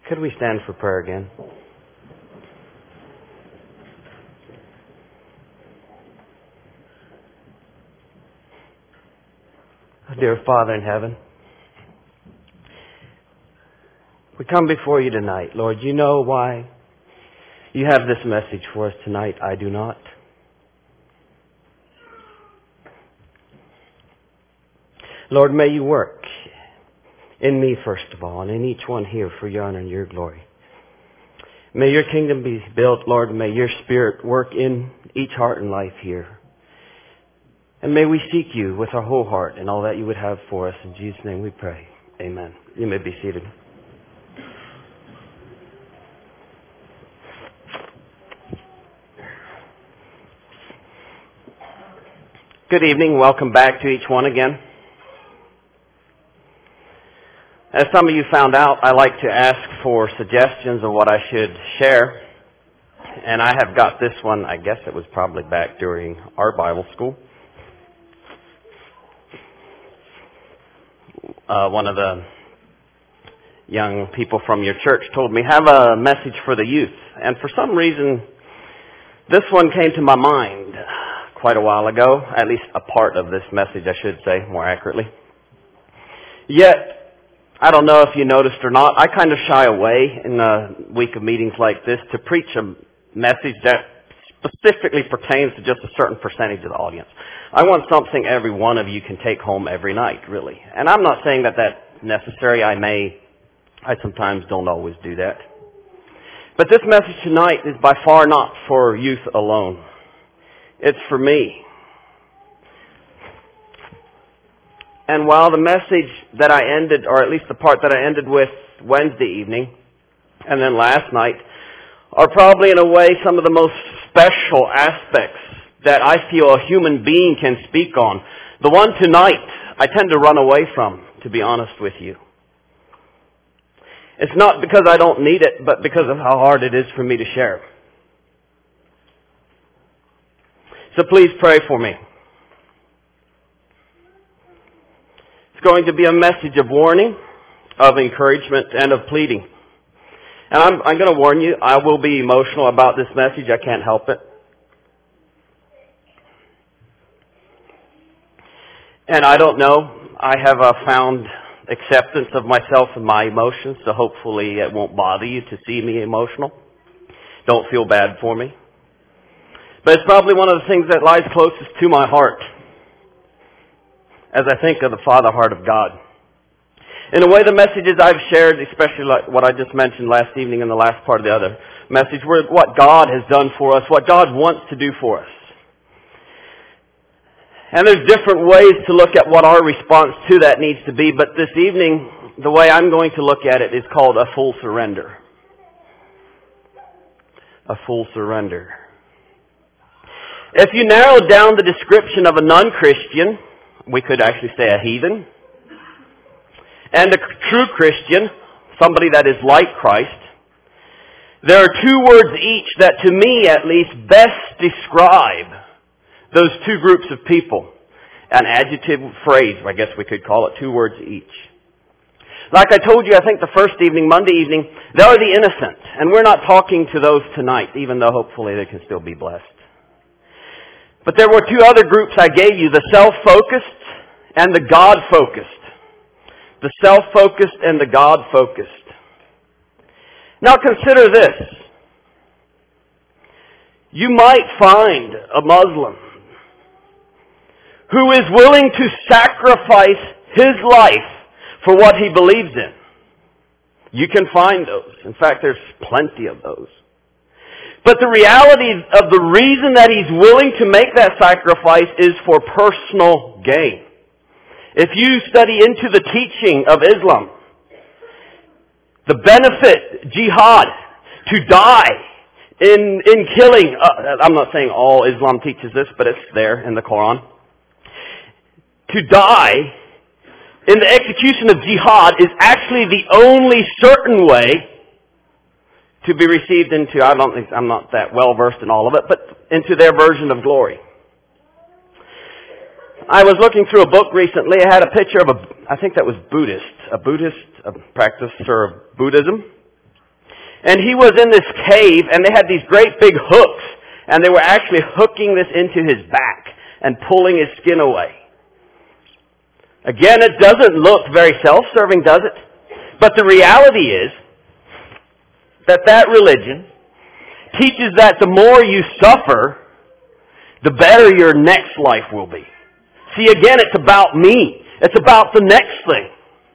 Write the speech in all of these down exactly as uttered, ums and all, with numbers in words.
Could we stand for prayer again? Dear Father in heaven, we come before you tonight. Lord, you know why you have this message for us tonight. I do not. Lord, may you work in me first of all, and in each one here for your honor and your glory. May your kingdom be built, Lord. May your Spirit work in each heart and life here. And may we seek you with our whole heart and all that you would have for us. In Jesus' name we pray. Amen. You may be seated. Good evening. Welcome back to each one again. As some of you found out, I like to ask for suggestions of what I should share. And I have got this one, I guess it was probably back during our Bible school. Uh, one of the young people from your church told me, have a message for the youth. And for some reason, this one came to my mind quite a while ago, at least a part of this message, I should say, more accurately. Yet, I don't know if you noticed or not, I kind of shy away in a week of meetings like this to preach a message that specifically pertains to just a certain percentage of the audience. I want something every one of you can take home every night, really. And I'm not saying that that's necessary. I may, I sometimes don't always do that. But this message tonight is by far not for youth alone. It's for me. And while the message that I ended, or at least the part that I ended with Wednesday evening, and then last night, are probably in a way some of the most special aspects that I feel a human being can speak on. The one tonight I tend to run away from, to be honest with you. It's not because I don't need it, but because of how hard it is for me to share. So please pray for me. It's going to be a message of warning, of encouragement, and of pleading. And I'm, I'm going to warn you, I will be emotional about this message. I can't help it. And I don't know. I have uh, found acceptance of myself and my emotions, so hopefully it won't bother you to see me emotional. Don't feel bad for me. But it's probably one of the things that lies closest to my heart as I think of the Father heart of God. In a way, the messages I've shared, especially like what I just mentioned last evening and the last part of the other message, were what God has done for us, what God wants to do for us. And there's different ways to look at what our response to that needs to be, but this evening, the way I'm going to look at it is called a full surrender. A full surrender. If you narrow down the description of a non-Christian, we could actually say a heathen, and a true Christian, somebody that is like Christ, there are two words each that to me at least best describe those two groups of people. An adjective phrase, I guess we could call it, two words each. Like I told you, I think the first evening, Monday evening, they are the innocent. And we're not talking to those tonight, even though hopefully they can still be blessed. But there were two other groups I gave you, the self-focused and the God-focused. The self-focused and the God-focused. Now consider this. You might find a Muslim who is willing to sacrifice his life for what he believes in. You can find those. In fact, there's plenty of those. But the reality of the reason that he's willing to make that sacrifice is for personal gain. If you study into the teaching of Islam, the benefit, jihad, to die in in killing, uh, I'm not saying all Islam teaches this, but it's there in the Quran. To die in the execution of jihad is actually the only certain way to be received into, I don't think, I'm not that well versed in all of it, but into their version of glory. I was looking through a book recently. It had a picture of a, I think that was Buddhist, a Buddhist a practicer of Buddhism. And he was in this cave, and they had these great big hooks, and they were actually hooking this into his back and pulling his skin away. Again, it doesn't look very self-serving, does it? But the reality is that that religion teaches that the more you suffer, the better your next life will be. See, again, it's about me. It's about the next thing.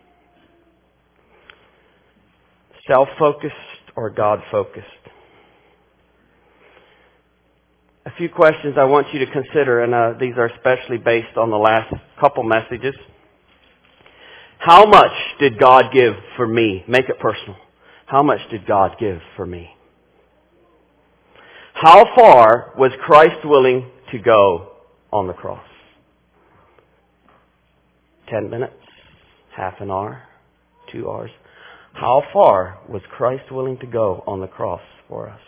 Self-focused or God-focused? A few questions I want you to consider, and uh, these are especially based on the last couple messages. How much did God give for me? Make it personal. How much did God give for me? How far was Christ willing to go on the cross? Ten minutes? Half an hour? Two hours? How far was Christ willing to go on the cross for us?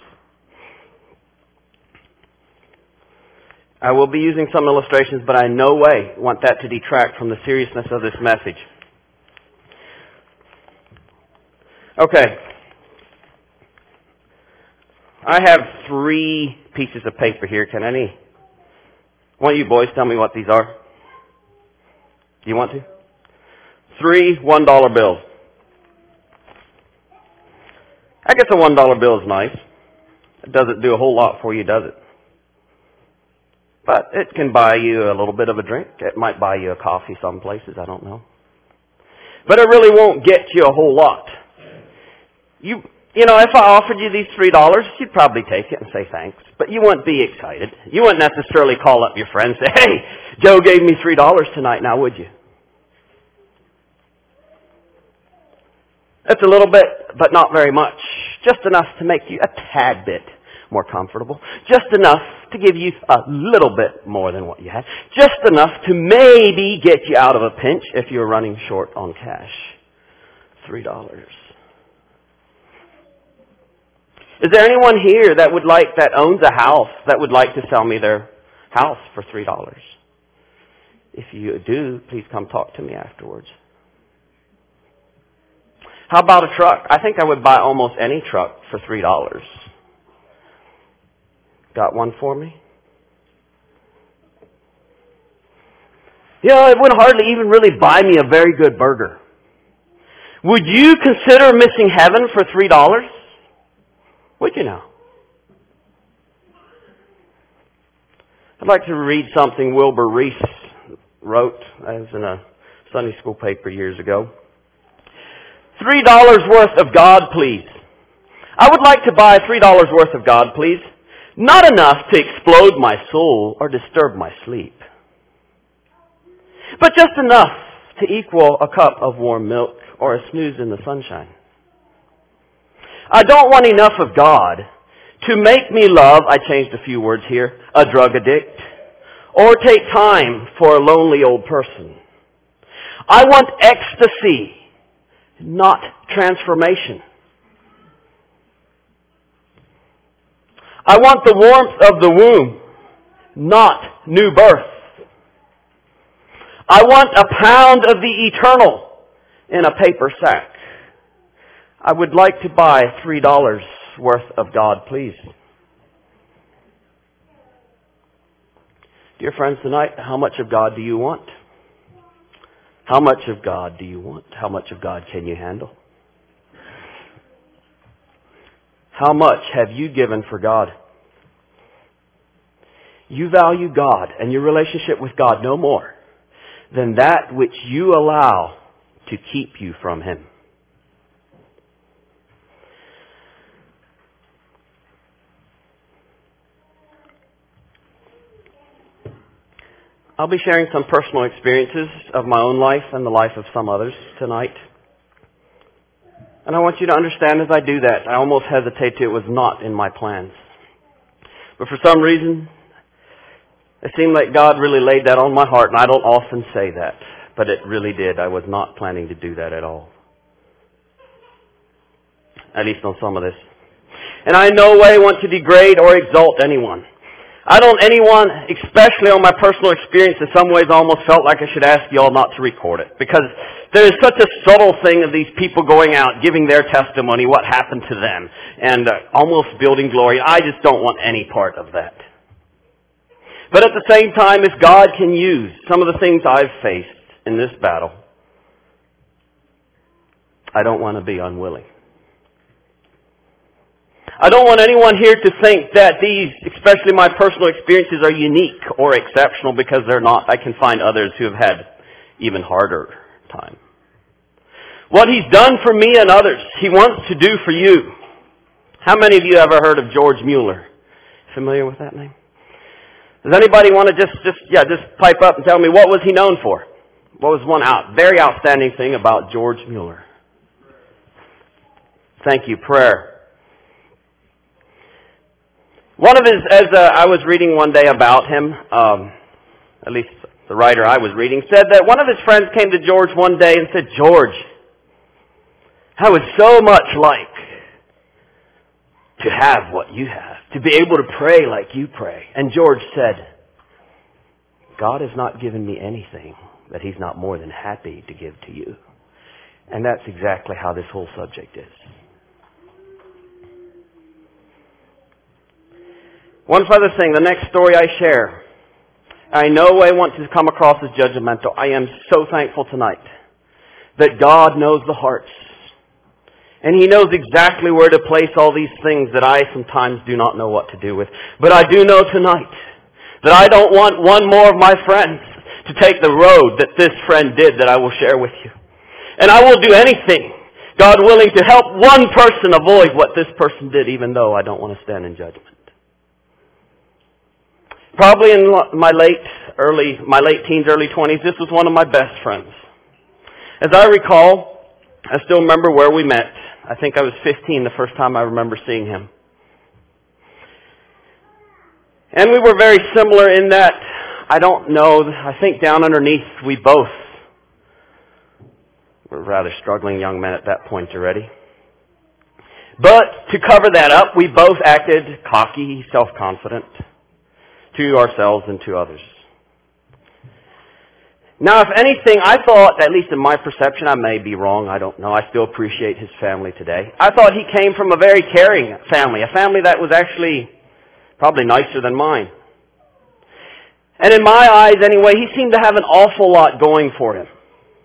I will be using some illustrations, but I in no way want that to detract from the seriousness of this message. Okay. I have three pieces of paper here. Can any one of you boys tell me what these are? Do you want to? Three one dollar bills. I guess a one dollar bill is nice. It doesn't do a whole lot for you, does it? But it can buy you a little bit of a drink. It might buy you a coffee some places, I don't know. But it really won't get you a whole lot. You you know, if I offered you these three dollars, you'd probably take it and say thanks. But you wouldn't be excited. You wouldn't necessarily call up your friend and say, hey, Joe gave me three dollars tonight now, would you? It's a little bit, but not very much. Just enough to make you a tad bit more comfortable. Just enough to give you a little bit more than what you had. Just enough to maybe get you out of a pinch if you're running short on cash. Three dollars. Is there anyone here that would like, that owns a house, that would like to sell me their house for three dollars? If you do, please come talk to me afterwards. How about a truck? I think I would buy almost any truck for three dollars. Got one for me? You know, it would hardly even really buy me a very good burger. Would you consider missing heaven for three dollars? Would you now? I'd like to read something Wilbur Reese wrote. I was in a Sunday school paper years ago. Three dollars worth of God, please. I would like to buy three dollars worth of God, please. Not enough to explode my soul or disturb my sleep, but just enough to equal a cup of warm milk or a snooze in the sunshine. I don't want enough of God to make me love, I changed a few words here, a drug addict, or take time for a lonely old person. I want ecstasy, not transformation. I want the warmth of the womb, not new birth. I want a pound of the eternal in a paper sack. I would like to buy three dollars worth of God, please. Dear friends, tonight, how much of God do you want? How much of God do you want? How much of God can you handle? How much have you given for God? You value God and your relationship with God no more than that which you allow to keep you from Him. I'll be sharing some personal experiences of my own life and the life of some others tonight. And I want you to understand as I do that, I almost hesitate to, it was not in my plans. But for some reason, it seemed like God really laid that on my heart, and I don't often say that, but it really did. I was not planning to do that at all. At least on some of this. And I in no way want to degrade or exalt anyone. I don't anyone, especially on my personal experience, in some ways almost felt like I should ask you all not to record it. Because there is such a subtle thing of these people going out, giving their testimony, what happened to them, and uh, almost building glory. I just don't want any part of that. But at the same time, if God can use some of the things I've faced in this battle, I don't want to be unwilling. I don't want anyone here to think that these, especially my personal experiences, are unique or exceptional, because they're not. I can find others who have had even harder time. What He's done for me and others, He wants to do for you. How many of you ever heard of George Mueller? Familiar with that name? Does anybody want to just, just, yeah, just pipe up and tell me, what was he known for? What was one out, very outstanding thing about George Mueller? Thank you, prayer. One of his, as uh, I was reading one day about him, um, at least the writer I was reading, said that one of his friends came to George one day and said, George, I would so much like to have what you have, to be able to pray like you pray. And George said, God has not given me anything that He's not more than happy to give to you. And that's exactly how this whole subject is. One further thing, the next story I share, I no way want to come across as judgmental. I am so thankful tonight that God knows the hearts. And He knows exactly where to place all these things that I sometimes do not know what to do with. But I do know tonight that I don't want one more of my friends to take the road that this friend did that I will share with you. And I will do anything, God willing, to help one person avoid what this person did, even though I don't want to stand in judgment. Probably in my late, early, my late teens, early twenties, this was one of my best friends. As I recall, I still remember where we met. I think I was fifteen the first time I remember seeing him. And we were very similar in that, I don't know, I think down underneath we both were rather struggling young men at that point already. But to cover that up, we both acted cocky, self-confident to ourselves and to others. Now, if anything, I thought, at least in my perception, I may be wrong, I don't know, I still appreciate his family today. I thought he came from a very caring family, a family that was actually probably nicer than mine. And in my eyes, anyway, he seemed to have an awful lot going for him.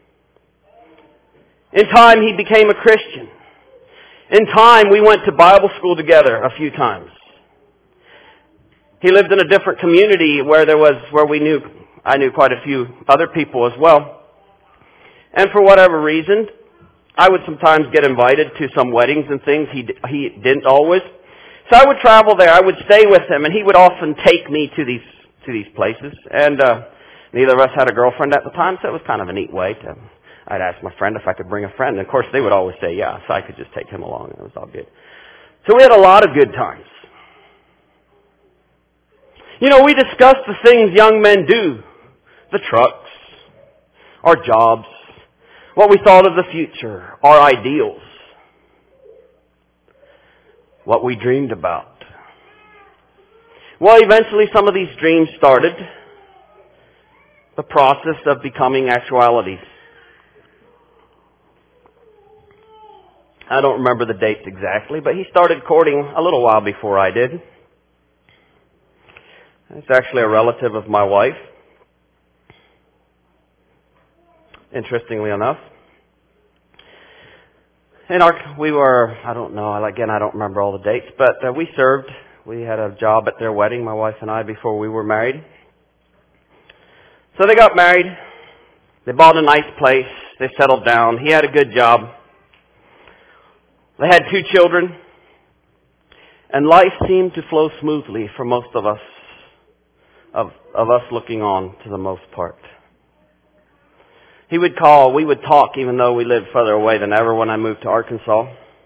In time, he became a Christian. In time, we went to Bible school together a few times. He lived in a different community where there was, where we knew, I knew quite a few other people as well. And for whatever reason, I would sometimes get invited to some weddings and things. He he didn't always. So I would travel there. I would stay with him, and he would often take me to these to these places. And uh, neither of us had a girlfriend at the time, so it was kind of a neat way to. I'd ask my friend if I could bring a friend, and of course they would always say yeah, so I could just take him along, and it was all good. So we had a lot of good times. You know, we discussed the things young men do. The trucks, our jobs, what we thought of the future, our ideals, what we dreamed about. Well, eventually some of these dreams started the process of becoming actualities. I don't remember the dates exactly, but he started courting a little while before I did. It's actually a relative of my wife, interestingly enough. And our, we were, I don't know, again, I don't remember all the dates, but uh, we served. We had a job at their wedding, my wife and I, before we were married. So they got married. They bought a nice place. They settled down. He had a good job. They had two children. And life seemed to flow smoothly for most of us. Of, of us looking on to the most part. He would call, we would talk even though we lived further away than ever when I moved to Arkansas.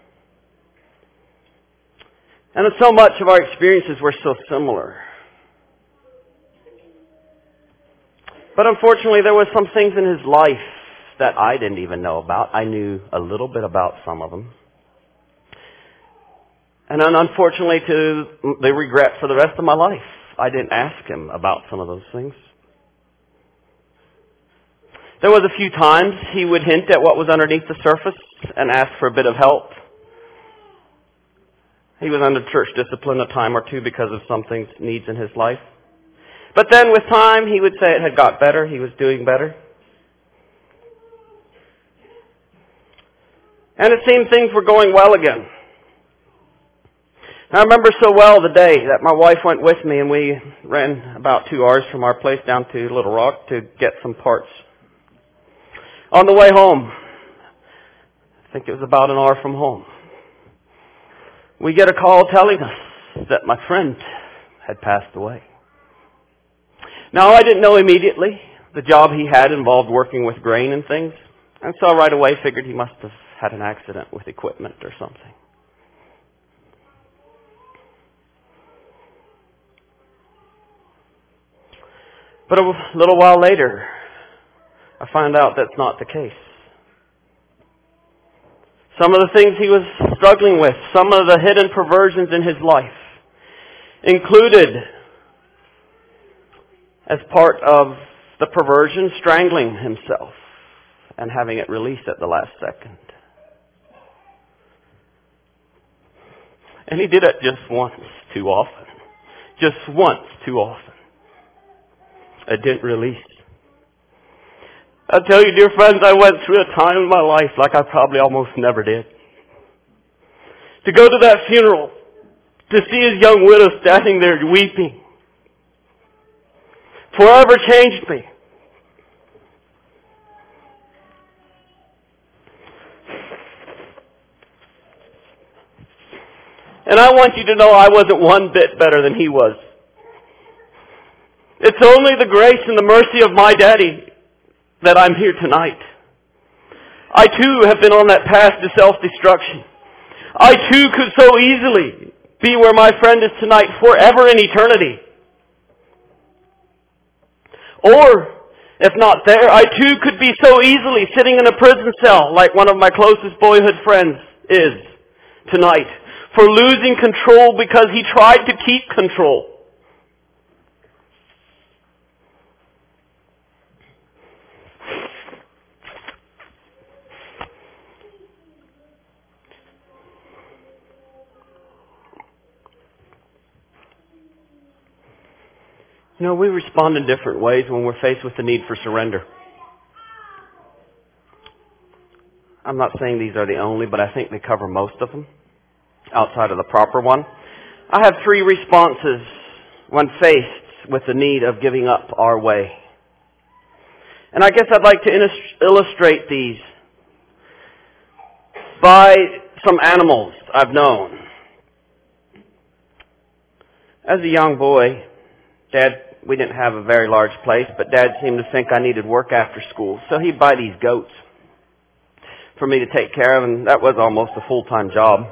And so much of our experiences were so similar. But unfortunately there were some things in his life that I didn't even know about. I knew a little bit about some of them. And unfortunately to the regret for the rest of my life. I didn't ask him about some of those things. There was a few times he would hint at what was underneath the surface and ask for a bit of help. He was under church discipline a time or two because of some things, needs in his life. But then with time, he would say it had got better. He was doing better. And it seemed things were going well again. I remember so well the day that my wife went with me and we ran about two hours from our place down to Little Rock to get some parts. On the way home, I think it was about an hour from home, we get a call telling us that my friend had passed away. Now, I didn't know immediately. The job he had involved working with grain and things. And so right away figured he must have had an accident with equipment or something. But a little while later, I found out that's not the case. Some of the things he was struggling with, some of the hidden perversions in his life, included, as part of the perversion, strangling himself and having it released at the last second. And he did it just once too often. Just once too often. It didn't release. I tell you, dear friends, I went through a time in my life like I probably almost never did. To go to that funeral, to see his young widow standing there weeping, forever changed me. And I want you to know I wasn't one bit better than he was. It's only the grace and the mercy of my daddy that I'm here tonight. I too have been on that path to self-destruction. I too could so easily be where my friend is tonight, forever in eternity. Or, if not there, I too could be so easily sitting in a prison cell like one of my closest boyhood friends is tonight, for losing control because he tried to keep control. You know, we respond in different ways when we're faced with the need for surrender. I'm not saying these are the only, but I think they cover most of them, outside of the proper one. I have three responses when faced with the need of giving up our way. And I guess I'd like to illustrate these by some animals I've known. As a young boy, Dad, we didn't have a very large place, but Dad seemed to think I needed work after school. So he'd buy these goats for me to take care of, and that was almost a full-time job.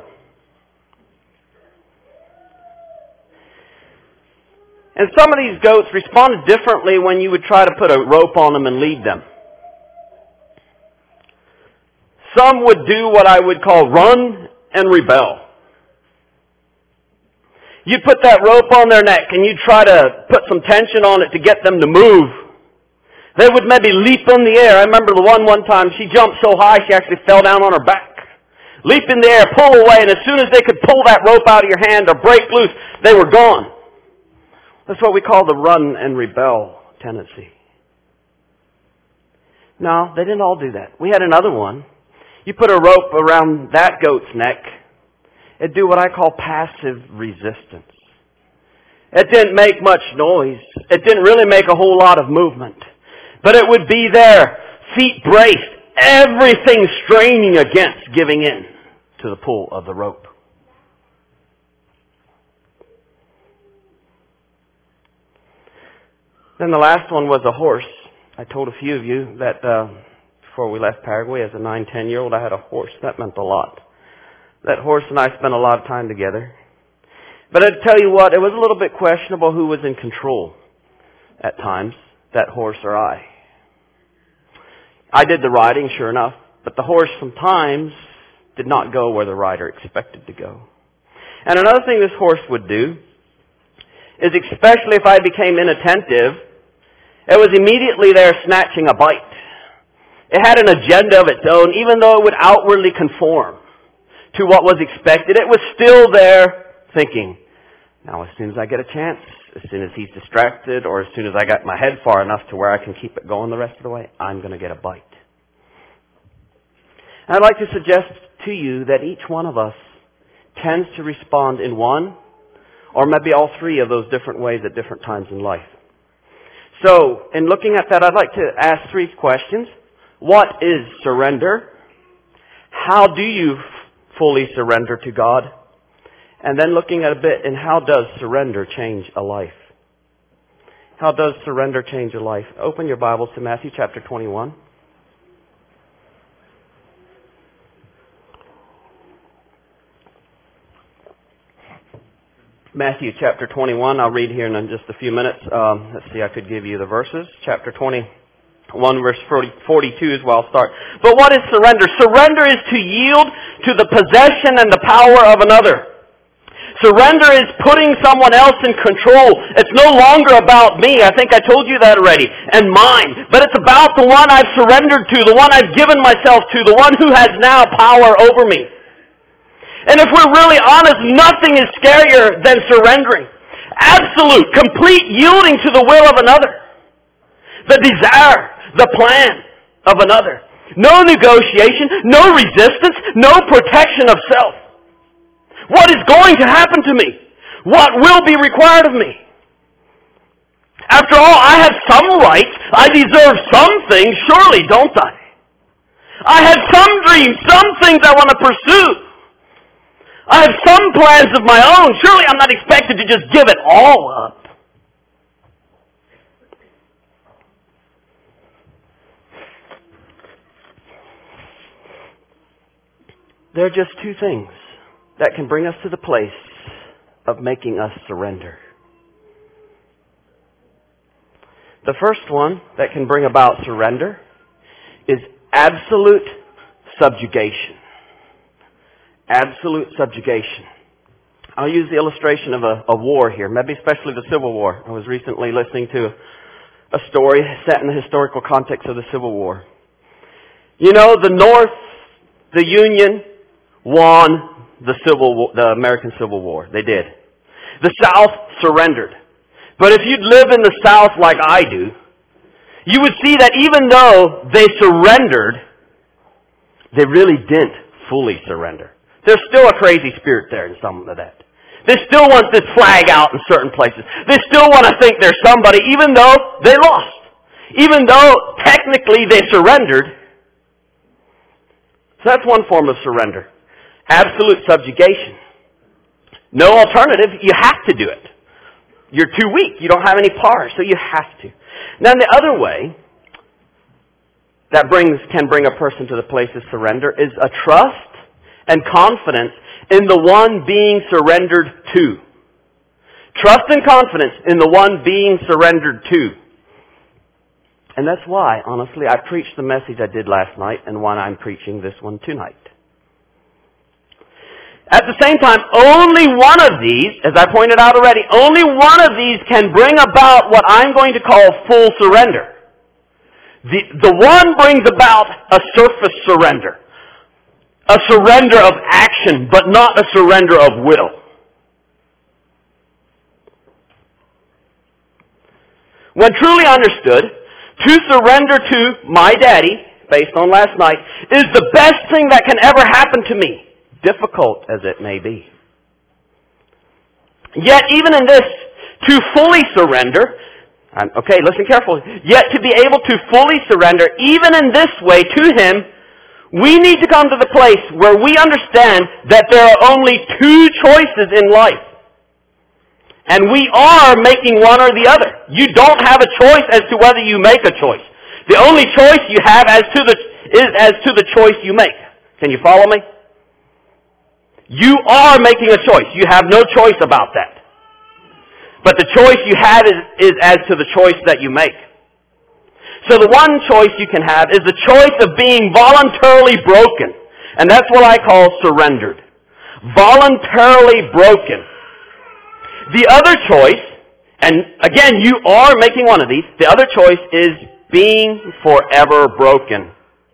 And some of these goats responded differently when you would try to put a rope on them and lead them. Some would do what I would call run and rebel. You'd put that rope on their neck and you'd try to put some tension on it to get them to move. They would maybe leap in the air. I remember the one one time, she jumped so high she actually fell down on her back. Leap in the air, pull away, and as soon as they could pull that rope out of your hand or break loose, they were gone. That's what we call the run and rebel tendency. No, they didn't all do that. We had another one. You put a rope around that goat's neck, it'd do what I call passive resistance. It didn't make much noise. It didn't really make a whole lot of movement. But it would be there, feet braced, everything straining against giving in to the pull of the rope. Then the last one was a horse. I told a few of you that uh, before we left Paraguay as a nine, ten-year-old, I had a horse. That meant a lot. That horse and I spent a lot of time together. But I'd tell you what, it was a little bit questionable who was in control at times, that horse or I. I did the riding, sure enough, but the horse sometimes did not go where the rider expected to go. And another thing this horse would do is especially if I became inattentive, it was immediately there snatching a bite. It had an agenda of its own, even though it would outwardly conform to what was expected. It was still there thinking, now as soon as I get a chance, as soon as he's distracted, or as soon as I got my head far enough to where I can keep it going the rest of the way, I'm going to get a bite. And I'd like to suggest to you that each one of us tends to respond in one, or maybe all three of those different ways at different times in life. So, in looking at that, I'd like to ask three questions. What is surrender? How do you fully surrender to God? And then looking at a bit in how does surrender change a life? How does surrender change a life? Open your Bibles to Matthew chapter twenty-one. Matthew chapter twenty-one, I'll read here in just a few minutes. Um, let's see, I could give you the verses. Chapter twenty-one, verse forty-two is where I'll start. But what is surrender? Surrender is to yield to the possession and the power of another. Surrender is putting someone else in control. It's no longer about me. I think I told you that already. And mine. But it's about the one I've surrendered to, the one I've given myself to, the one who has now power over me. And if we're really honest, nothing is scarier than surrendering. Absolute, complete yielding to the will of another. The desire, the plan of another. No negotiation, no resistance, no protection of self. What is going to happen to me? What will be required of me? After all, I have some rights. I deserve some things, surely, don't I? I have some dreams, some things I want to pursue. I have some plans of my own. Surely I'm not expected to just give it all up. There are just two things that can bring us to the place of making us surrender. The first one that can bring about surrender is absolute subjugation. Absolute subjugation. I'll use the illustration of a, a war here, maybe especially the Civil War. I was recently listening to a story set in the historical context of the Civil War. You know, the North, the Union, won the Civil, the American Civil War. They did. The South surrendered. But if you'd live in the South like I do, you would see that even though they surrendered, they really didn't fully surrender. There's still a crazy spirit there in some of that. They still want this flag out in certain places. They still want to think they're somebody even though they lost. Even though technically they surrendered. So that's one form of surrender. Absolute subjugation. No alternative. You have to do it. You're too weak. You don't have any power, so you have to. Now the other way that brings can bring a person to the place of surrender is a trust and confidence in the one being surrendered to. Trust and confidence in the one being surrendered to. And that's why, honestly, I preached the message I did last night and why I'm preaching this one tonight. At the same time, only one of these, as I pointed out already, only one of these can bring about what I'm going to call full surrender. The, the one brings about a surface surrender. A surrender of action, but not a surrender of will. When truly understood, to surrender to my daddy, based on last night, is the best thing that can ever happen to me, difficult as it may be. Yet even in this, to fully surrender, okay, listen carefully, yet to be able to fully surrender, even in this way to Him, we need to come to the place where we understand that there are only two choices in life. And we are making one or the other. You don't have a choice as to whether you make a choice. The only choice you have as to the, is as to the choice you make. Can you follow me? You are making a choice. You have no choice about that. But the choice you have is, is as to the choice that you make. So the one choice you can have is the choice of being voluntarily broken. And that's what I call surrendered. Voluntarily broken. The other choice And again, you are making one of these. The other choice is being forever broken.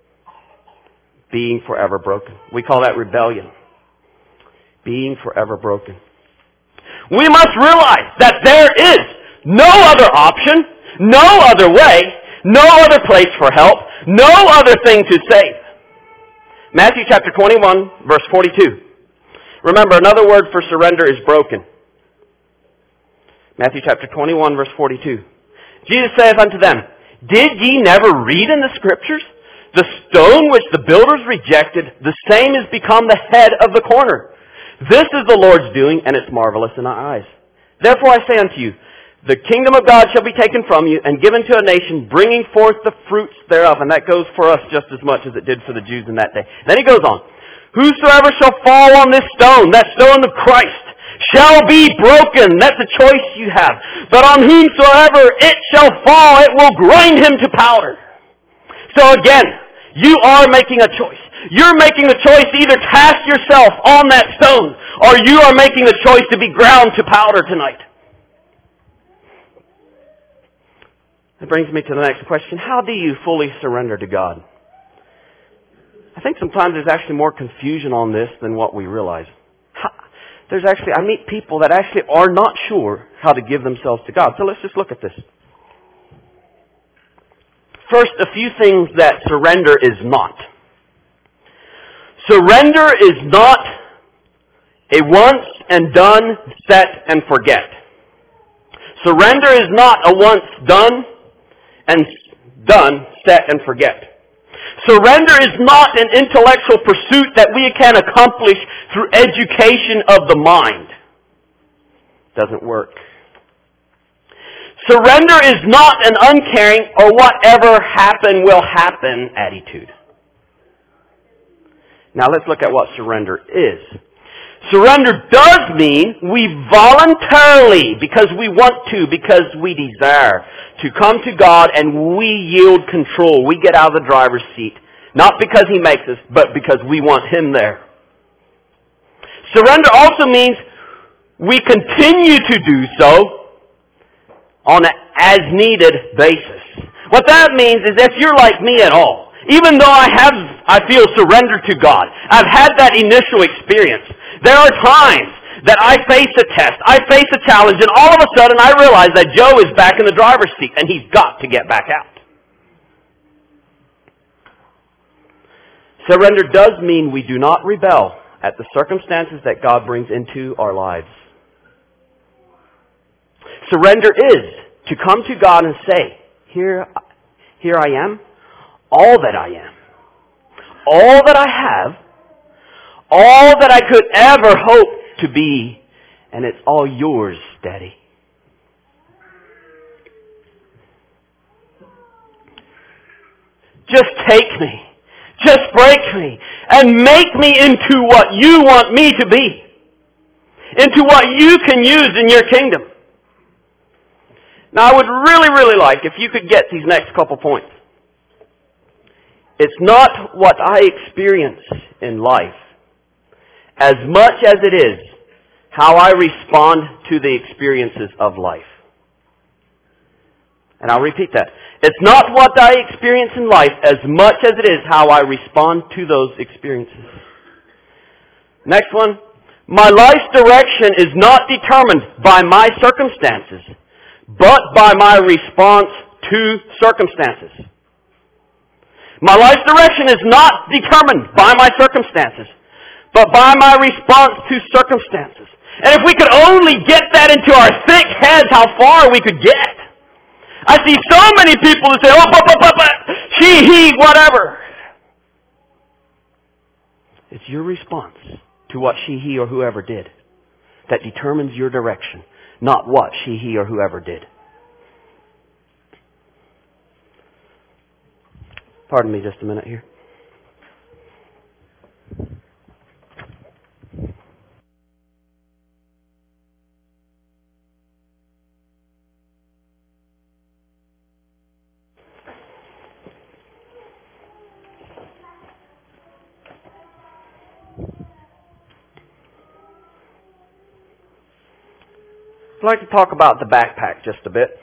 Being forever broken. We call that rebellion. Being forever broken. We must realize that there is no other option, no other way, no other place for help, no other thing to save. Matthew chapter twenty-one, verse forty-two. Remember, another word for surrender is broken. Matthew chapter twenty-one, verse forty-two. Jesus saith unto them, Did ye never read in the Scriptures? The stone which the builders rejected, the same is become the head of the corner. This is the Lord's doing, and it's marvelous in our eyes. Therefore I say unto you, the kingdom of God shall be taken from you and given to a nation, bringing forth the fruits thereof. And that goes for us just as much as it did for the Jews in that day. Then he goes on. Whosoever shall fall on this stone, that stone of Christ, shall be broken. That's a choice you have. But on whomsoever it shall fall, it will grind him to powder. So again, you are making a choice. You're making a choice to either cast yourself on that stone, or you are making a choice to be ground to powder tonight. That brings me to the next question. How do you fully surrender to God? I think sometimes there's actually more confusion on this than what we realize. How, there's actually, I meet people that actually are not sure how to give themselves to God. So let's just look at this. First, a few things that surrender is not. Surrender is not a once and done, set and forget. Surrender is not a once done and done, set and forget. Surrender is not an intellectual pursuit that we can accomplish through education of the mind. Doesn't work. Surrender is not an uncaring or whatever happen will happen attitude. Now let's look at what surrender is. Surrender does mean we voluntarily, because we want to, because we desire, to come to God and we yield control. We get out of the driver's seat. Not because He makes us, but because we want Him there. Surrender also means we continue to do so on an as-needed basis. What that means is if you're like me at all, even though I have, I feel surrendered to God, I've had that initial experience, there are times that I face a test, I face a challenge, and all of a sudden I realize that Joe is back in the driver's seat and he's got to get back out. Surrender does mean we do not rebel at the circumstances that God brings into our lives. Surrender is to come to God and say, here, here I am, all that I am, all that I have, all that I could ever hope to be, and it's all yours, Daddy. Just take me, just break me, and make me into what you want me to be, into what you can use in your kingdom. Now I would really, really like if you could get these next couple points. It's not what I experience in life as much as it is how I respond to the experiences of life. And I'll repeat that. It's not what I experience in life as much as it is how I respond to those experiences. Next one. My life's direction is not determined by my circumstances, but by my response to circumstances. My life's direction is not determined by my circumstances, but by my response to circumstances. And if we could only get that into our thick heads, how far we could get. I see so many people who say, oh, but, but, but, but, she, he, whatever. It's your response to what she, he, or whoever did that determines your direction, not what she, he, or whoever did. Pardon me just a minute here. I'd like to talk about the backpack just a bit.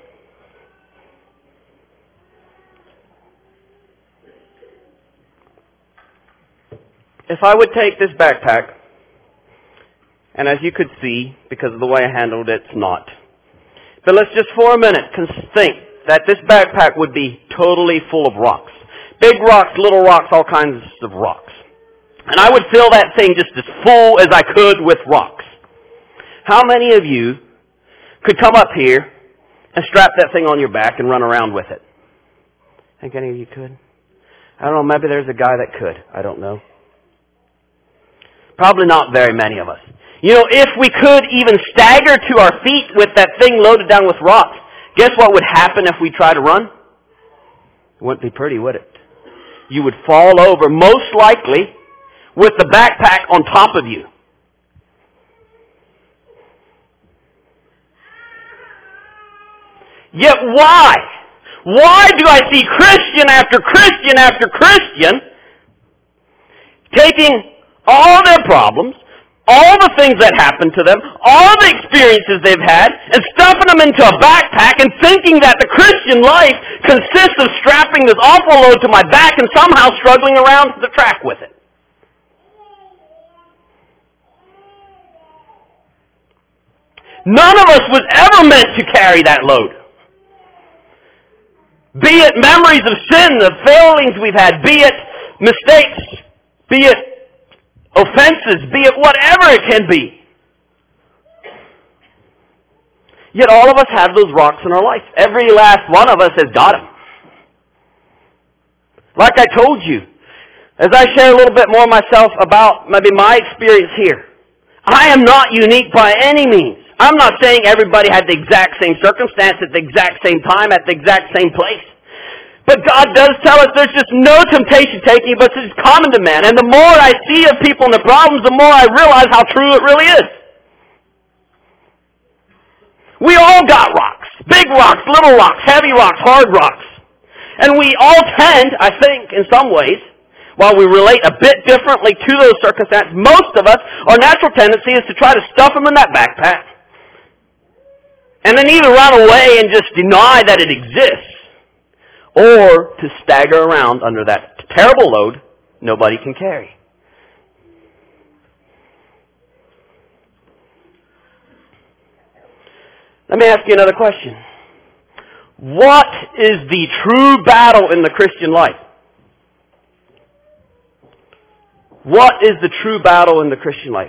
If I would take this backpack, and as you could see, because of the way I handled it, it's not. But let's just for a minute think that this backpack would be totally full of rocks. Big rocks, little rocks, all kinds of rocks. And I would fill that thing just as full as I could with rocks. How many of you could come up here and strap that thing on your back and run around with it? Think any of you could? I don't know, maybe there's a guy that could. I don't know. Probably not very many of us. You know, if we could even stagger to our feet with that thing loaded down with rocks, guess what would happen if we tried to run? It wouldn't be pretty, would it? You would fall over, most likely, with the backpack on top of you. Yet why? Why do I see Christian after Christian after Christian taking all their problems, all the things that happened to them, all the experiences they've had, and stuffing them into a backpack and thinking that the Christian life consists of strapping this awful load to my back and somehow struggling around the track with it? None of us was ever meant to carry that load. Be it memories of sin, the failings we've had, be it mistakes, be it offenses, be it whatever it can be. Yet all of us have those rocks in our life. Every last one of us has got them. Like I told you, as I share a little bit more myself about maybe my experience here, I am not unique by any means. I'm not saying everybody had the exact same circumstance at the exact same time at the exact same place. But God does tell us there's just no temptation taking you, but it's common to man. And the more I see of people and the problems, the more I realize how true it really is. We all got rocks. Big rocks, little rocks, heavy rocks, hard rocks. And we all tend, I think, in some ways, while we relate a bit differently to those circumstances, most of us, our natural tendency is to try to stuff them in that backpack. And then either run away and just deny that it exists, or to stagger around under that terrible load nobody can carry. Let me ask you another question. What is the true battle in the Christian life? What is the true battle in the Christian life?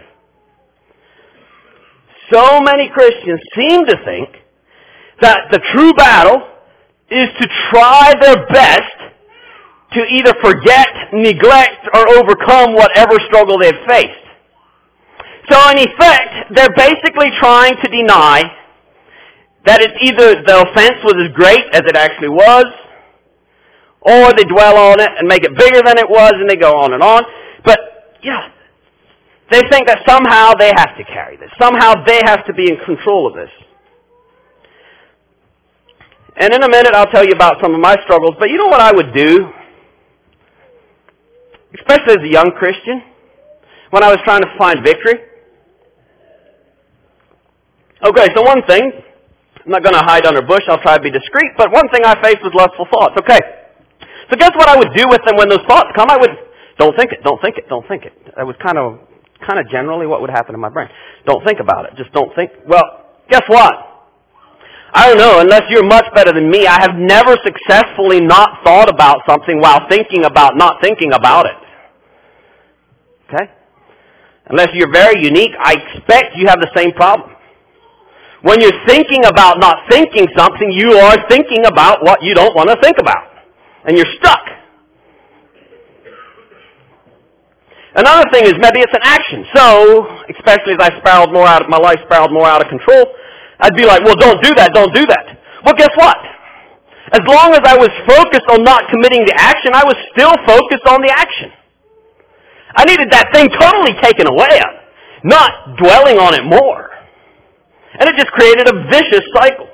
So many Christians seem to think that the true battle is to try their best to either forget, neglect, or overcome whatever struggle they've faced. So in effect, they're basically trying to deny that it's either the offense was as great as it actually was, or they dwell on it and make it bigger than it was, and they go on and on. But, yeah, they think that somehow they have to carry this. Somehow they have to be in control of this. And in a minute I'll tell you about some of my struggles, but you know what I would do? Especially as a young Christian, when I was trying to find victory. Okay, so one thing, I'm not going to hide under bush, I'll try to be discreet, but one thing I faced was lustful thoughts. Okay, so guess what I would do with them when those thoughts come? I would, don't think it, don't think it, don't think it. That was kind of, kind of generally what would happen in my brain. Don't think about it, just don't think. Well, guess what? I don't know, unless you're much better than me, I have never successfully not thought about something while thinking about not thinking about it. Okay? Unless you're very unique, I expect you have the same problem. When you're thinking about not thinking something, you are thinking about what you don't want to think about. And you're stuck. Another thing is maybe it's an action. So, especially as I spiraled more out of, my life spiraled more out of control, I'd be like, well, don't do that, don't do that. Well, guess what? As long as I was focused on not committing the action, I was still focused on the action. I needed that thing totally taken away, not dwelling on it more. And it just created a vicious cycle.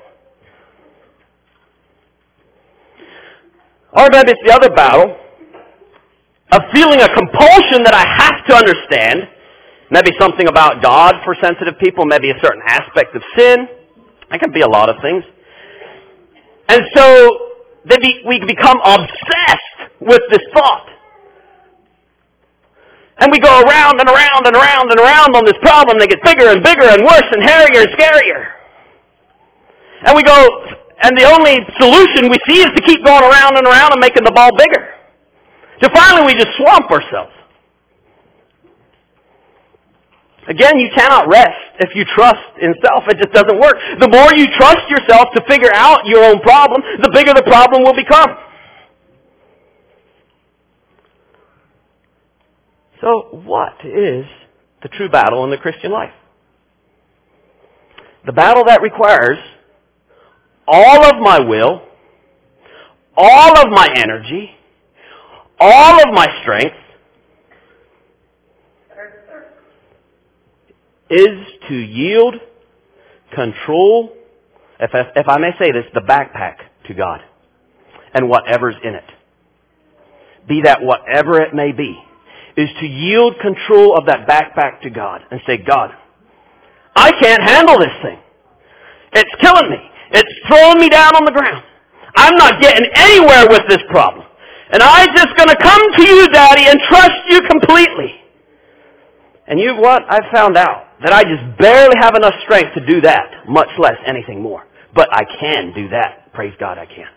Or maybe it's the other battle of feeling a compulsion that I have to understand. Maybe something about God for sensitive people, maybe a certain aspect of sin. That can be a lot of things. And so they be, we become obsessed with this thought. And we go around and around and around and around on this problem. They get bigger and bigger and worse and hairier and scarier. And we go, and the only solution we see is to keep going around and around and making the ball bigger. So finally we just swamp ourselves. Again, you cannot rest if you trust in self. It just doesn't work. The more you trust yourself to figure out your own problem, the bigger the problem will become. So what is the true battle in the Christian life? The battle that requires all of my will, all of my energy, all of my strength, is to yield control, if I, if I may say this, the backpack to God and whatever's in it. Be that whatever it may be, is to yield control of that backpack to God and say, God, I can't handle this thing. It's killing me. It's throwing me down on the ground. I'm not getting anywhere with this problem. And I'm just going to come to you, Daddy, and trust you completely. And you know what? I've found out that I just barely have enough strength to do that, much less anything more. But I can do that. Praise God, I can.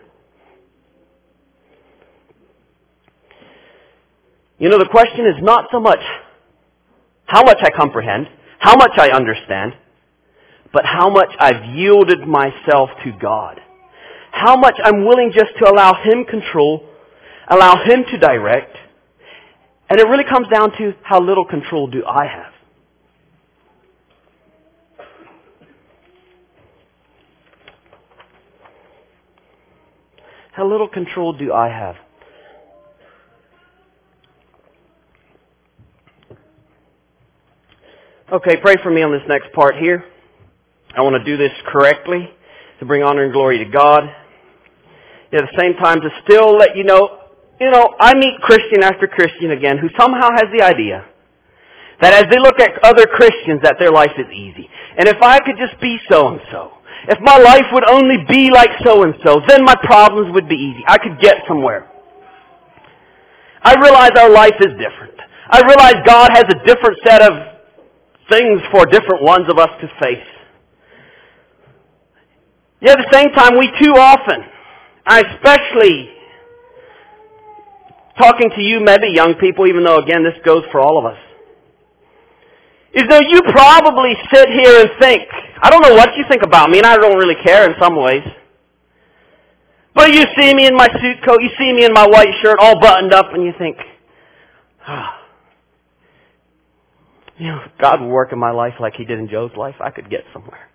You know, the question is not so much how much I comprehend, how much I understand, but how much I've yielded myself to God. How much I'm willing just to allow Him control, allow Him to direct. And it really comes down to how little control do I have. How little control do I have? Okay, pray for me on this next part here. I want to do this correctly to bring honor and glory to God. Yet at the same time to still let you know, you know, I meet Christian after Christian again who somehow has the idea that as they look at other Christians that their life is easy. And if I could just be so-and-so, if my life would only be like so-and-so, then my problems would be easy. I could get somewhere. I realize our life is different. I realize God has a different set of things for different ones of us to face. Yet at the same time, we too often, I especially talking to you, maybe young people, even though again this goes for all of us, is though you probably sit here and think, I don't know what you think about me, and I don't really care in some ways. But you see me in my suit coat, you see me in my white shirt, all buttoned up, and you think, ah, you know, if God would work in my life like He did in Joe's life, I could get somewhere.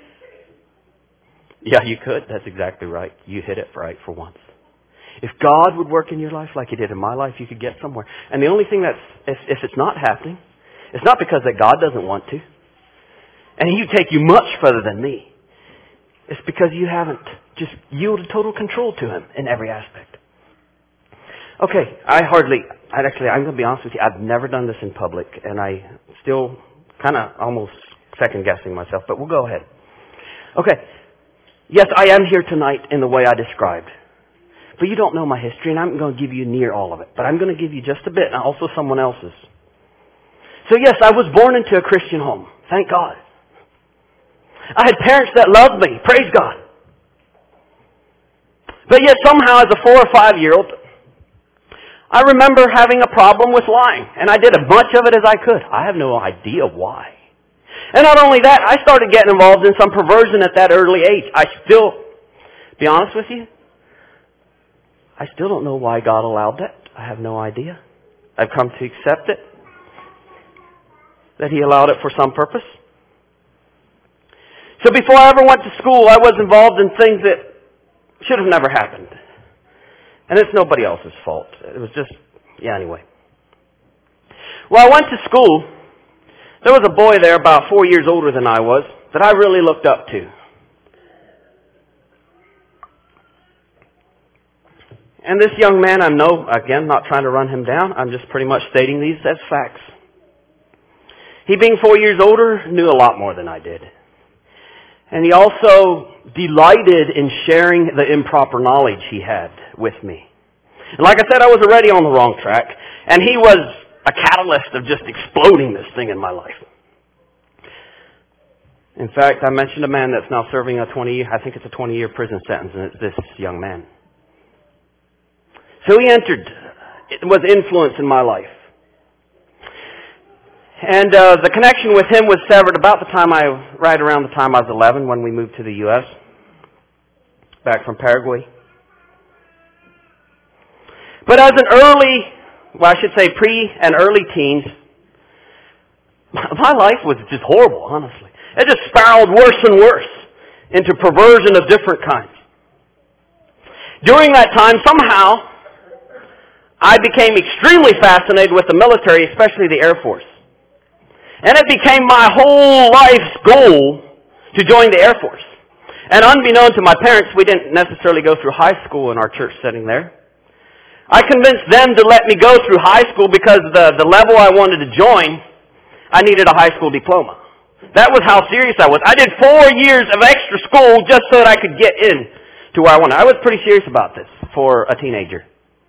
Yeah, you could. That's exactly right. You hit it right for once. If God would work in your life like He did in my life, you could get somewhere. And the only thing that's, if, if it's not happening, it's not because that God doesn't want to. And He would take you much further than me. It's because you haven't just yielded total control to Him in every aspect. Okay, I hardly, I'd actually, I'm going to be honest with you, I've never done this in public, and I still kind of almost second-guessing myself, but we'll go ahead. Okay, yes, I am here tonight in the way I described. But you don't know my history, and I'm going to give you near all of it. But I'm going to give you just a bit, and also someone else's. So yes, I was born into a Christian home. Thank God. I had parents that loved me. Praise God. But yet somehow as a four or five-year-old, I remember having a problem with lying. And I did as much of it as I could. I have no idea why. And not only that, I started getting involved in some perversion at that early age. I still, to be honest with you, I still don't know why God allowed that. I have no idea. I've come to accept it. That He allowed it for some purpose. So before I ever went to school, I was involved in things that should have never happened. And it's nobody else's fault. It was just, yeah, anyway. Well, I went to school. There was a boy there about four years older than I was that I really looked up to. And this young man, I know, again, not trying to run him down. I'm just pretty much stating these as facts. He being four years older, knew a lot more than I did. And he also delighted in sharing the improper knowledge he had with me. And like I said, I was already on the wrong track. And he was a catalyst of just exploding this thing in my life. In fact, I mentioned a man that's now serving a twenty, I think it's a twenty-year prison sentence, and it's this young man. So he entered, it was influence in my life. And uh, the connection with him was severed about the time I, right around the time I was eleven when we moved to the U S, back from Paraguay. But as an early, well I should say pre and early teens, my life was just horrible, honestly. It just spiraled worse and worse into perversion of different kinds. During that time, somehow, I became extremely fascinated with the military, especially the Air Force. And it became my whole life's goal to join the Air Force. And unbeknown to my parents, we didn't necessarily go through high school in our church setting there. I convinced them to let me go through high school because the, the level I wanted to join, I needed a high school diploma. That was how serious I was. I did four years of extra school just so that I could get in to where I wanted. I was pretty serious about this for a teenager.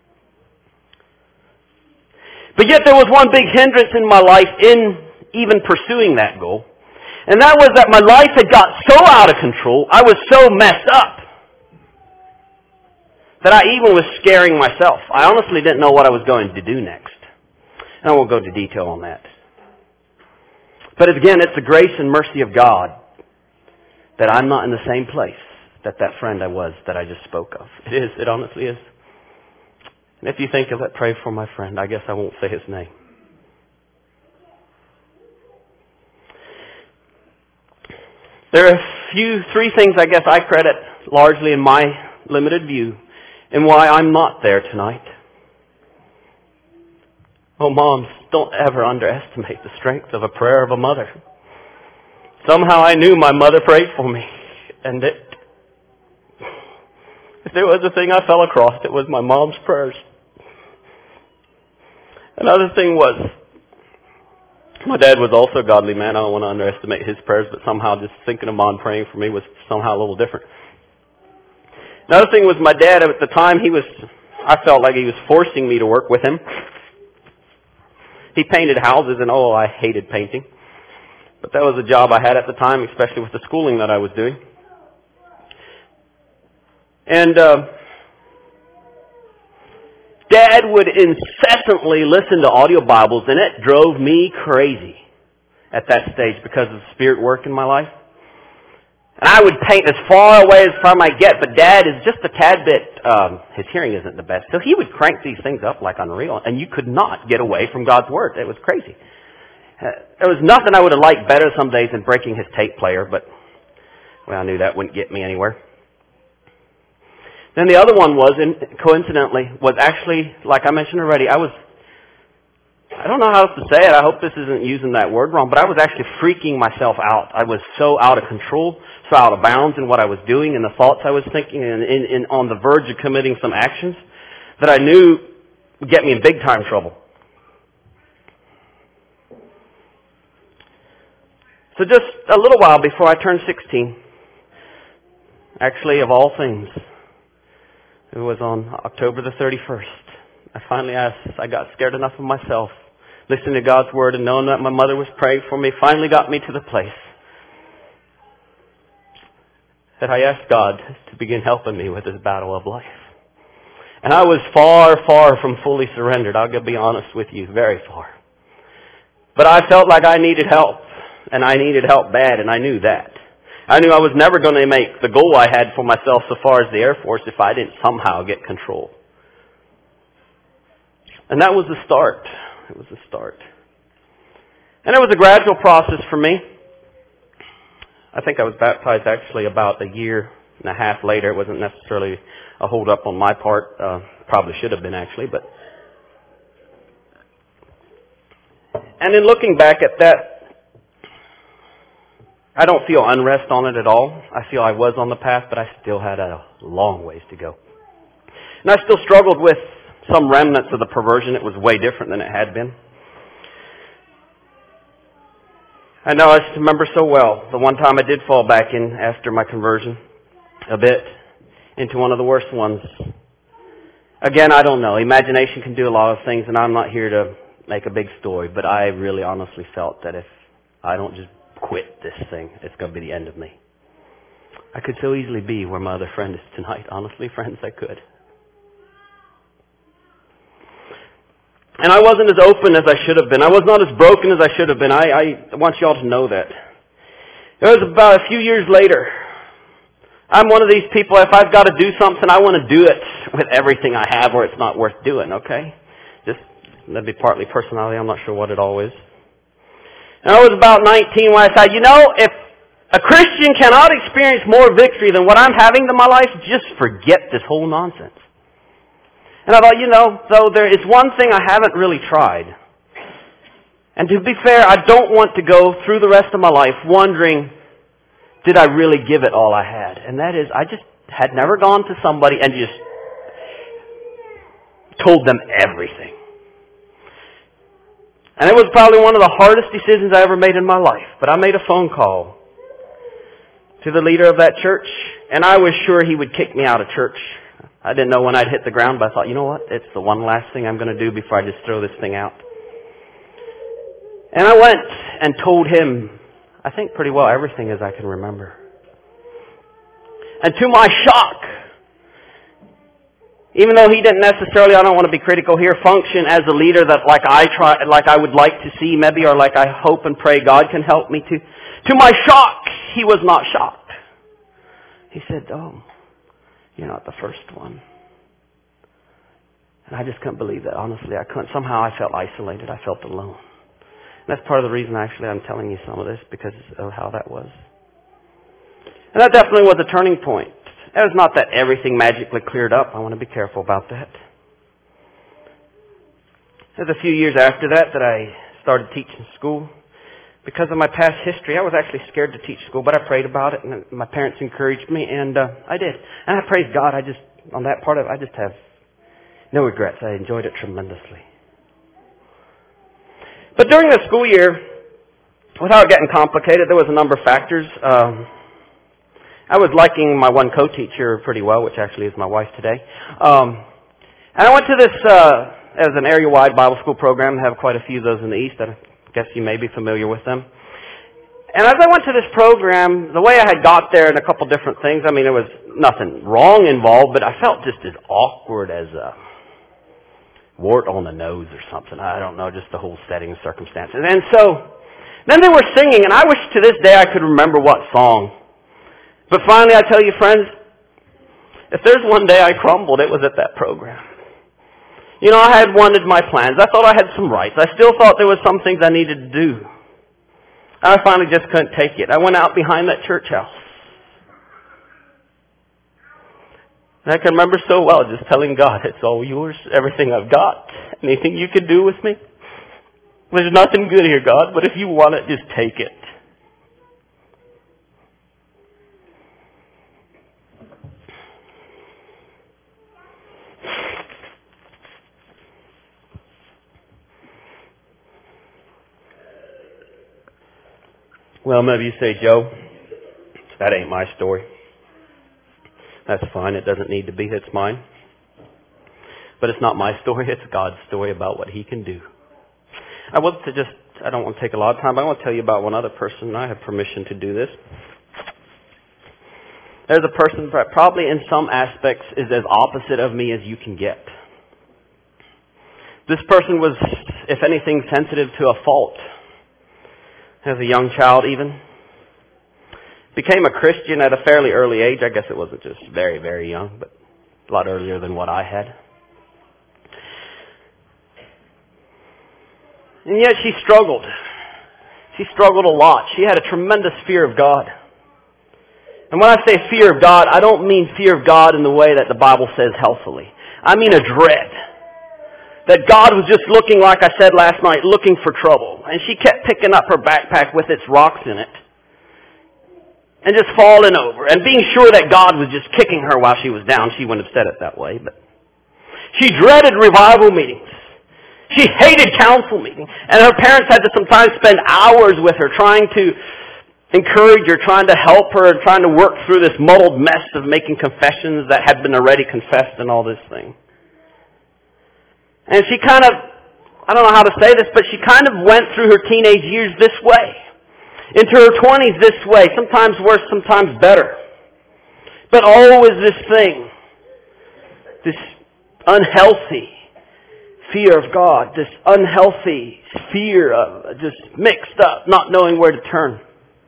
But yet there was one big hindrance in my life in even pursuing that goal. And that was that my life had got so out of control, I was so messed up, that I even was scaring myself. I honestly didn't know what I was going to do next. And I won't go into detail on that. But again, it's the grace and mercy of God that I'm not in the same place that that friend I was that I just spoke of. It is. It honestly is. And if you think of it, pray for my friend. I guess I won't say his name. There are a few, three things I guess I credit largely in my limited view in why I'm not there tonight. Oh, moms, don't ever underestimate the strength of a prayer of a mother. Somehow I knew my mother prayed for me. And it, if there was a thing I fell across, it was my mom's prayers. Another thing was, my dad was also a godly man. I don't want to underestimate his prayers, but somehow just thinking of mom praying for me was somehow a little different. Another thing was my dad, at the time, he was, I felt like he was forcing me to work with him. He painted houses, and oh, I hated painting. But that was a job I had at the time, especially with the schooling that I was doing. And uh, Dad would incessantly listen to audio Bibles, and it drove me crazy at that stage because of the Spirit work in my life. And I would paint as far away as from I get, but Dad is just a tad bit, um, his hearing isn't the best. So he would crank these things up like unreal, and you could not get away from God's Word. It was crazy. Uh, there was nothing I would have liked better some days than breaking his tape player, but, well, I knew that wouldn't get me anywhere. Then the other one was, and coincidentally, was actually, like I mentioned already, I was, I don't know how else to say it, I hope this isn't using that word wrong, but I was actually freaking myself out. I was so out of control, so out of bounds in what I was doing and the thoughts I was thinking, and, and, and on the verge of committing some actions that I knew would get me in big time trouble. So just a little while before I turned sixteen, actually of all things, it was on October the thirty-first. I finally asked, I got scared enough of myself, listening to God's Word and knowing that my mother was praying for me, finally got me to the place that I asked God to begin helping me with this battle of life. And I was far, far from fully surrendered. I'll be honest with you, very far. But I felt like I needed help, and I needed help bad, and I knew that. I knew I was never going to make the goal I had for myself so far as the Air Force if I didn't somehow get control. And that was the start. It was the start. And it was a gradual process for me. I think I was baptized actually about a year and a half later. It wasn't necessarily a hold up on my part. Uh, probably should have been actually, but. And in looking back at that, I don't feel unrest on it at all. I feel I was on the path, but I still had a long ways to go. And I still struggled with some remnants of the perversion. It was way different than it had been. I know, I just remember so well the one time I did fall back in after my conversion a bit into one of the worst ones. Again, I don't know. Imagination can do a lot of things, and I'm not here to make a big story, but I really honestly felt that if I don't just quit this thing, it's going to be the end of me. I could so easily be where my other friend is tonight. Honestly, friends, I could. And I wasn't as open as I should have been. I was not as broken as I should have been. I, I want you all to know that. It was about a few years later. I'm one of these people, if I've got to do something, I want to do it with everything I have or it's not worth doing, okay? Just, that'd be partly personality. I'm not sure what it all is. And I was about nineteen when I said, you know, if a Christian cannot experience more victory than what I'm having in my life, just forget this whole nonsense. And I thought, you know, though there is one thing I haven't really tried. And to be fair, I don't want to go through the rest of my life wondering, did I really give it all I had? And that is, I just had never gone to somebody and just told them everything. And it was probably one of the hardest decisions I ever made in my life. But I made a phone call to the leader of that church, and I was sure he would kick me out of church. I didn't know when I'd hit the ground, but I thought, you know what? It's the one last thing I'm going to do before I just throw this thing out. And I went and told him, I think pretty well everything as I can remember. And to my shock, even though he didn't necessarily, I don't want to be critical here, function as a leader that like I try, like I would like to see maybe, or like I hope and pray God can help me to. To my shock, he was not shocked. He said, oh, you're not the first one. And I just couldn't believe that. Honestly, I couldn't. Somehow I felt isolated. I felt alone. And that's part of the reason actually I'm telling you some of this, because of how that was. And that definitely was a turning point. It was not that everything magically cleared up. I want to be careful about that. It was a few years after that that I started teaching school. Because of my past history, I was actually scared to teach school, but I prayed about it, and my parents encouraged me, and uh, I did. And I praise God. I just, on that part of it, I just have no regrets. I enjoyed it tremendously. But during the school year, without getting complicated, there was a number of factors. Um, I was liking my one co-teacher pretty well, which actually is my wife today. Um, and I went to this, uh, as an area-wide Bible school program. I have quite a few of those in the East. I guess you may be familiar with them. And as I went to this program, the way I had got there and a couple different things, I mean, there was nothing wrong involved, but I felt just as awkward as a wart on the nose or something. I don't know, just the whole setting and circumstances. And so, then they were singing, and I wish to this day I could remember what song. But finally, I tell you, friends, if there's one day I crumbled, it was at that program. You know, I had wanted my plans. I thought I had some rights. I still thought there was some things I needed to do. And I finally just couldn't take it. I went out behind that church house. And I can remember so well just telling God, it's all yours, everything I've got. Anything you can do with me? There's nothing good here, God, but if you want it, just take it. Well, maybe you say, Joe, that ain't my story. That's fine. It doesn't need to be. It's mine. But it's not my story. It's God's story about what He can do. I want to just, I don't want to take a lot of time, but I want to tell you about one other person. I have permission to do this. There's a person that probably in some aspects is as opposite of me as you can get. This person was, if anything, sensitive to a fault. As a young child even. Became a Christian at a fairly early age. I guess it wasn't just very, very young, but a lot earlier than what I had. And yet she struggled. She struggled a lot. She had a tremendous fear of God. And when I say fear of God, I don't mean fear of God in the way that the Bible says healthily. I mean a dread. That God was just looking, like I said last night, looking for trouble. And she kept picking up her backpack with its rocks in it. And just falling over. And being sure that God was just kicking her while she was down. She wouldn't have said it that way. But she dreaded revival meetings. She hated council meetings. And her parents had to sometimes spend hours with her trying to encourage her, trying to help her, and trying to work through this muddled mess of making confessions that had been already confessed and all this thing. And she kind of, I don't know how to say this, but she kind of went through her teenage years this way. Into her twenties this way. Sometimes worse, sometimes better. But always this thing. This unhealthy fear of God. This unhealthy fear of just mixed up, not knowing where to turn.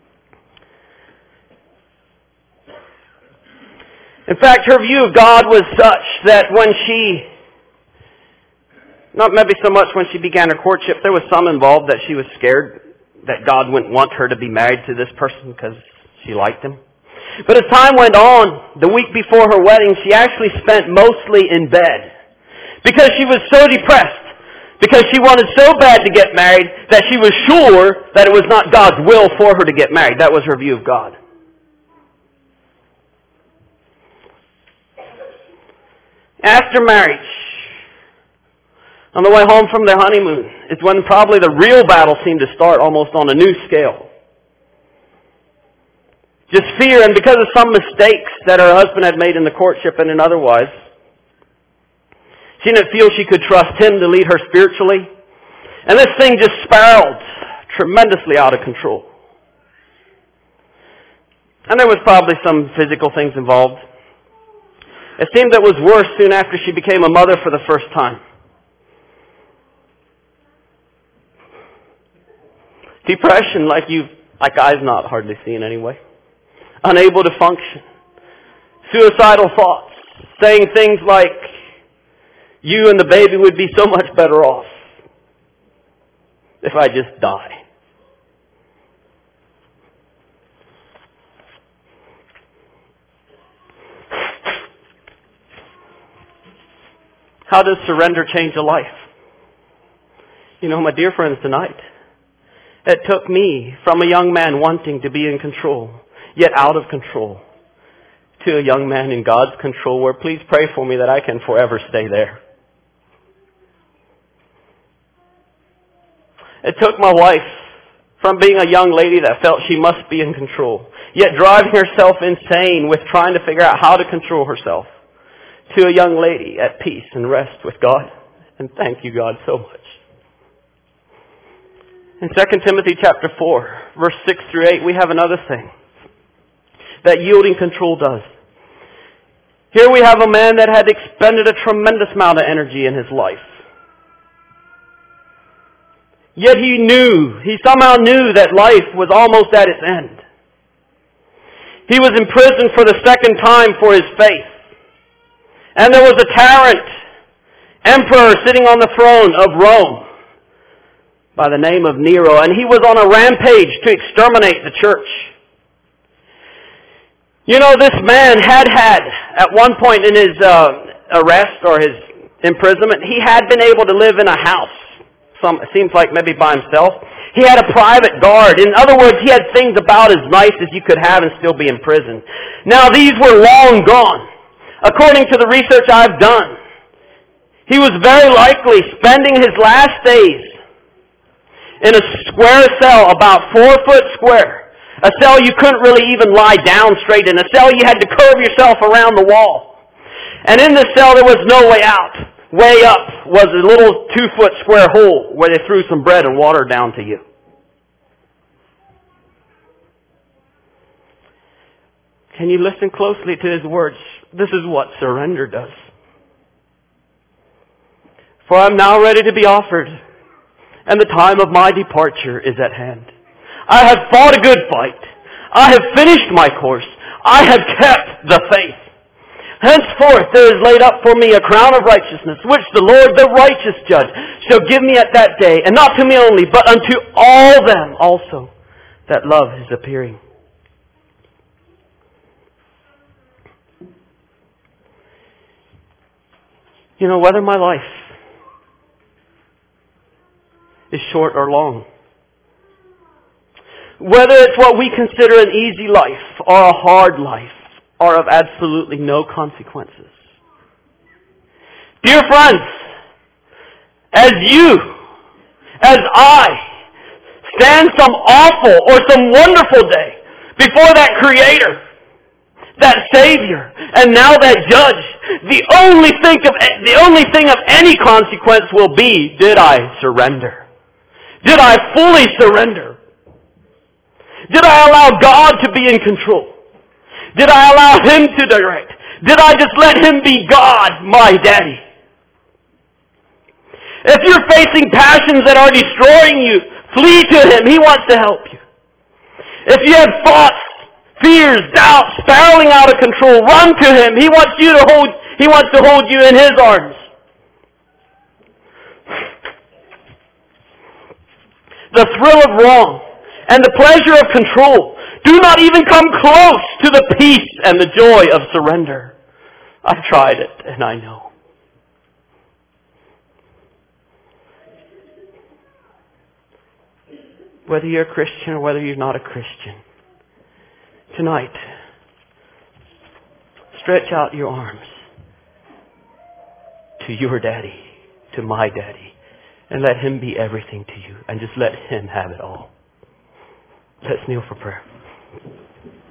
In fact, her view of God was such that when she, not maybe so much when she began her courtship, there was some involved that she was scared that God wouldn't want her to be married to this person because she liked him. But as time went on, the week before her wedding, she actually spent mostly in bed because she was so depressed, because she wanted so bad to get married that she was sure that it was not God's will for her to get married. That was her view of God. After marriage, on the way home from their honeymoon, is when probably the real battle seemed to start almost on a new scale. Just fear, and because of some mistakes that her husband had made in the courtship and in otherwise, she didn't feel she could trust him to lead her spiritually. And this thing just spiraled tremendously out of control. And there was probably some physical things involved. It seemed that it was worse soon after she became a mother for the first time. Depression, like you, like I've not hardly seen anyway. Unable to function. Suicidal thoughts. Saying things like, you and the baby would be so much better off if I just die. How does surrender change a life? You know, my dear friends, tonight, it took me from a young man wanting to be in control, yet out of control, to a young man in God's control, where please pray for me that I can forever stay there. It took my wife from being a young lady that felt she must be in control, yet driving herself insane with trying to figure out how to control herself, to a young lady at peace and rest with God. And thank you, God, so much. In Second Timothy chapter four, verse six through eight, we have another thing that yielding control does. Here we have a man that had expended a tremendous amount of energy in his life. Yet he knew, he somehow knew that life was almost at its end. He was imprisoned for the second time for his faith. And there was a tyrant, emperor sitting on the throne of Rome by the name of Nero. And he was on a rampage to exterminate the church. You know, this man had had, at one point in his uh, arrest or his imprisonment, he had been able to live in a house. Some, it seems like maybe by himself. He had a private guard. In other words, he had things about as nice as you could have and still be in prison. Now, these were long gone. According to the research I've done, he was very likely spending his last days in a square cell, about four foot square. A cell you couldn't really even lie down straight in. A cell you had to curve yourself around the wall. And in this cell there was no way out. Way up was a little two foot square hole where they threw some bread and water down to you. Can you listen closely to his words? This is what surrender does. For I am now ready to be offered, and the time of my departure is at hand. I have fought a good fight. I have finished my course. I have kept the faith. Henceforth there is laid up for me a crown of righteousness, which the Lord, the righteous judge, shall give me at that day, and not to me only, but unto all them also that love his appearing. You know, whether my life is short or long, whether it's what we consider an easy life or a hard life, or of absolutely no consequences. Dear friends, as you, as I, stand some awful or some wonderful day before that Creator, that Savior, and now that Judge, the only thing of, the only thing of any consequence will be, did I surrender? Did I fully surrender? Did I allow God to be in control? Did I allow Him to direct? Did I just let Him be God, my daddy? If you're facing passions that are destroying you, flee to Him. He wants to help you. If you have thoughts, fears, doubts, spiraling out of control, run to Him. He wants you to hold, He wants to hold you in His arms. The thrill of wrong and the pleasure of control do not even come close to the peace and the joy of surrender. I've tried it and I know. Whether you're a Christian or whether you're not a Christian, tonight, stretch out your arms to your daddy, to my daddy, and let Him be everything to you, and just let Him have it all. Let's kneel for prayer.